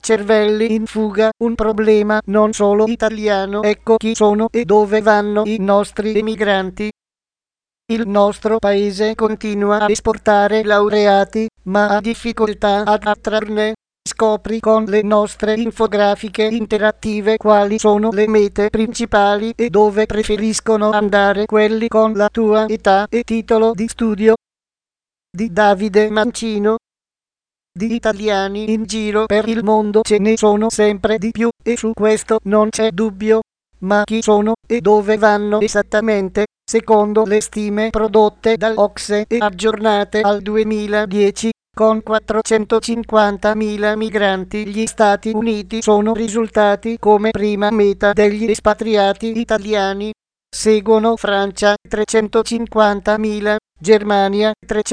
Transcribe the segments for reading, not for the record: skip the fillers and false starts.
cervelli in fuga, un problema non solo italiano. Ecco chi sono e dove vanno i nostri emigranti. Il nostro paese continua a esportare laureati, ma ha difficoltà ad attrarne. Scopri con le nostre infografiche interattive quali sono le mete principali e dove preferiscono andare quelli con la tua età e titolo di studio. Di Davide Mancino. Di italiani in giro per il mondo ce ne sono sempre di più e su questo non c'è dubbio. Ma chi sono e dove vanno esattamente? Secondo le stime prodotte dall'OCSE e aggiornate al 2010, con 450.000 migranti gli Stati Uniti sono risultati come prima meta degli espatriati italiani. Seguono Francia 350.000, Germania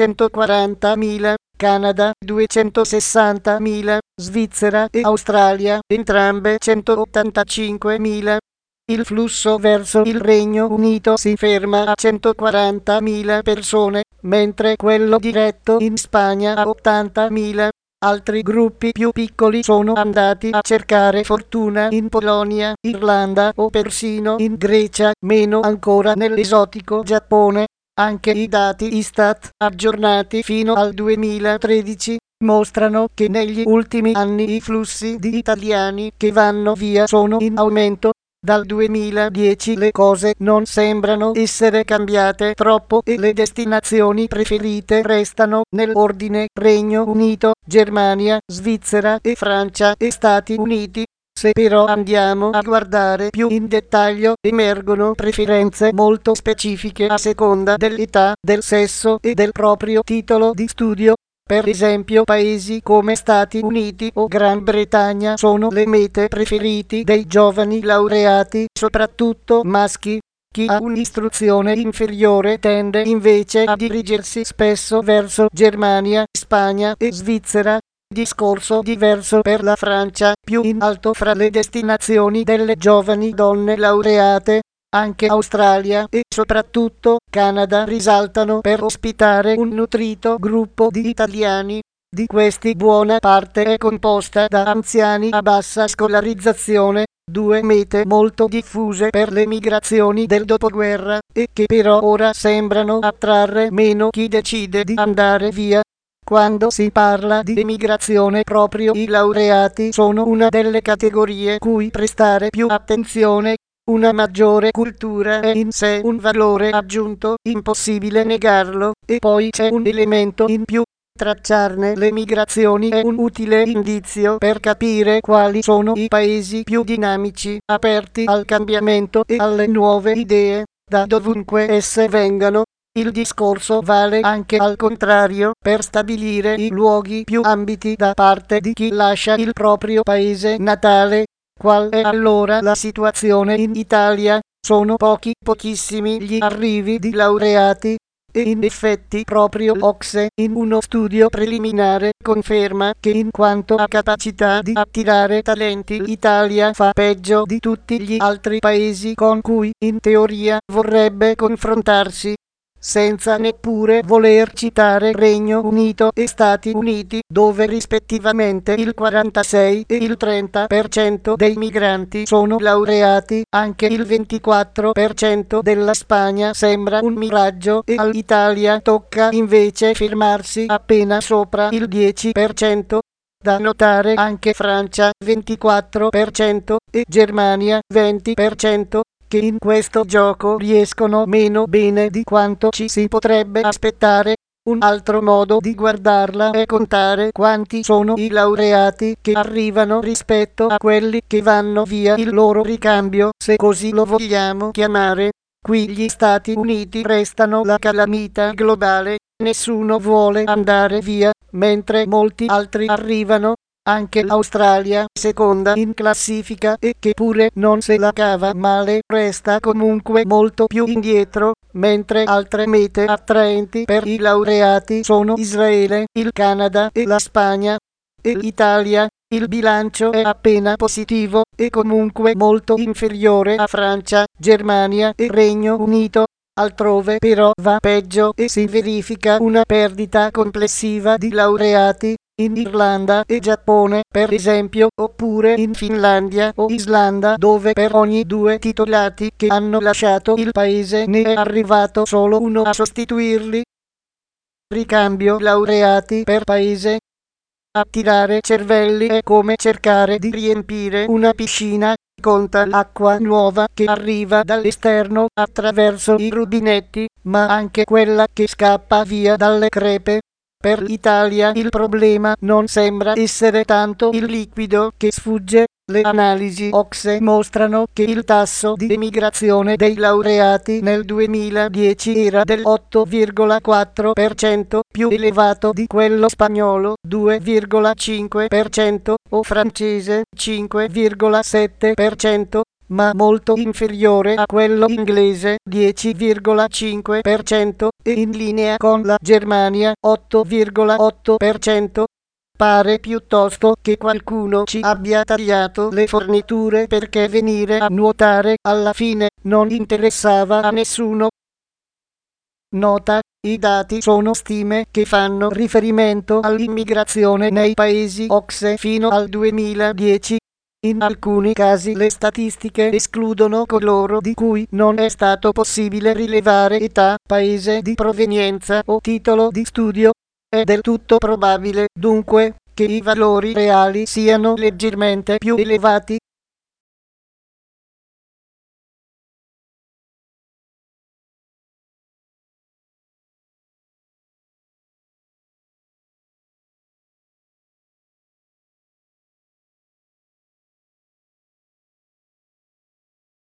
340.000, Canada 260.000, Svizzera e Australia entrambe 185.000. Il flusso verso il Regno Unito si ferma a 140.000 persone, mentre quello diretto in Spagna a 80.000. Altri gruppi più piccoli sono andati a cercare fortuna in Polonia, Irlanda o persino in Grecia, meno ancora nell'esotico Giappone. Anche i dati Istat, aggiornati fino al 2013, mostrano che negli ultimi anni i flussi di italiani che vanno via sono in aumento. Dal 2010 le cose non sembrano essere cambiate troppo e le destinazioni preferite restano nell'ordine Regno Unito, Germania, Svizzera e Francia e Stati Uniti. Se però andiamo a guardare più in dettaglio, emergono preferenze molto specifiche a seconda dell'età, del sesso e del proprio titolo di studio. Per esempio paesi come Stati Uniti o Gran Bretagna sono le mete preferiti dei giovani laureati, soprattutto maschi. Chi ha un'istruzione inferiore tende invece a dirigersi spesso verso Germania, Spagna e Svizzera. Discorso diverso per la Francia, più in alto fra le destinazioni delle giovani donne laureate. Anche Australia e soprattutto Canada risaltano per ospitare un nutrito gruppo di italiani. Di questi buona parte è composta da anziani a bassa scolarizzazione, due mete molto diffuse per le migrazioni del dopoguerra e che però ora sembrano attrarre meno chi decide di andare via. Quando si parla di emigrazione proprio i laureati sono una delle categorie cui prestare più attenzione. Una maggiore cultura è in sé un valore aggiunto, impossibile negarlo, e poi c'è un elemento in più. Tracciarne le migrazioni è un utile indizio per capire quali sono i paesi più dinamici, aperti al cambiamento e alle nuove idee, da dovunque esse vengano. Il discorso vale anche al contrario per stabilire i luoghi più ambiti da parte di chi lascia il proprio paese natale. Qual è allora la situazione in Italia? Sono pochissimi gli arrivi di laureati e in effetti proprio l'OCSE in uno studio preliminare conferma che in quanto a capacità di attirare talenti l'Italia fa peggio di tutti gli altri paesi con cui in teoria vorrebbe confrontarsi. Senza neppure voler citare Regno Unito e Stati Uniti, dove rispettivamente il 46 e il 30% dei migranti sono laureati, anche il 24% della Spagna sembra un miraggio e all'Italia tocca invece fermarsi appena sopra il 10%. Da notare anche Francia 24% e Germania 20%. Che in questo gioco riescono meno bene di quanto ci si potrebbe aspettare. Un altro modo di guardarla è contare quanti sono i laureati che arrivano rispetto a quelli che vanno via, il loro ricambio, se così lo vogliamo chiamare. Qui gli Stati Uniti restano la calamita globale, nessuno vuole andare via, mentre molti altri arrivano. Anche l'Australia, seconda in classifica e che pure non se la cava male, resta comunque molto più indietro, mentre altre mete attraenti per i laureati sono Israele, il Canada e la Spagna. E l'Italia, il bilancio è appena positivo e comunque molto inferiore a Francia, Germania e Regno Unito. Altrove però va peggio e si verifica una perdita complessiva di laureati. in Irlanda e Giappone, per esempio, oppure in Finlandia o Islanda, dove per ogni 2 titolati che hanno lasciato il paese ne è arrivato solo uno a sostituirli. Ricambio laureati per paese. Attirare cervelli è come cercare di riempire una piscina. Conta l'acqua nuova che arriva dall'esterno attraverso i rubinetti, ma anche quella che scappa via dalle crepe. Per l'Italia il problema non sembra essere tanto il liquido che sfugge. Le analisi OCSE mostrano che il tasso di emigrazione dei laureati nel 2010 era del 8,4%, più elevato di quello spagnolo 2,5% o francese 5,7%, ma molto inferiore a quello inglese 10,5% e in linea con la Germania 8,8%. Pare piuttosto che qualcuno ci abbia tagliato le forniture perché venire a nuotare alla fine non interessava a nessuno. Nota: i dati sono stime che fanno riferimento all'immigrazione nei paesi OCSE fino al 2010. In alcuni casi le statistiche escludono coloro di cui non è stato possibile rilevare età, paese di provenienza o titolo di studio. È del tutto probabile, dunque, che i valori reali siano leggermente più elevati.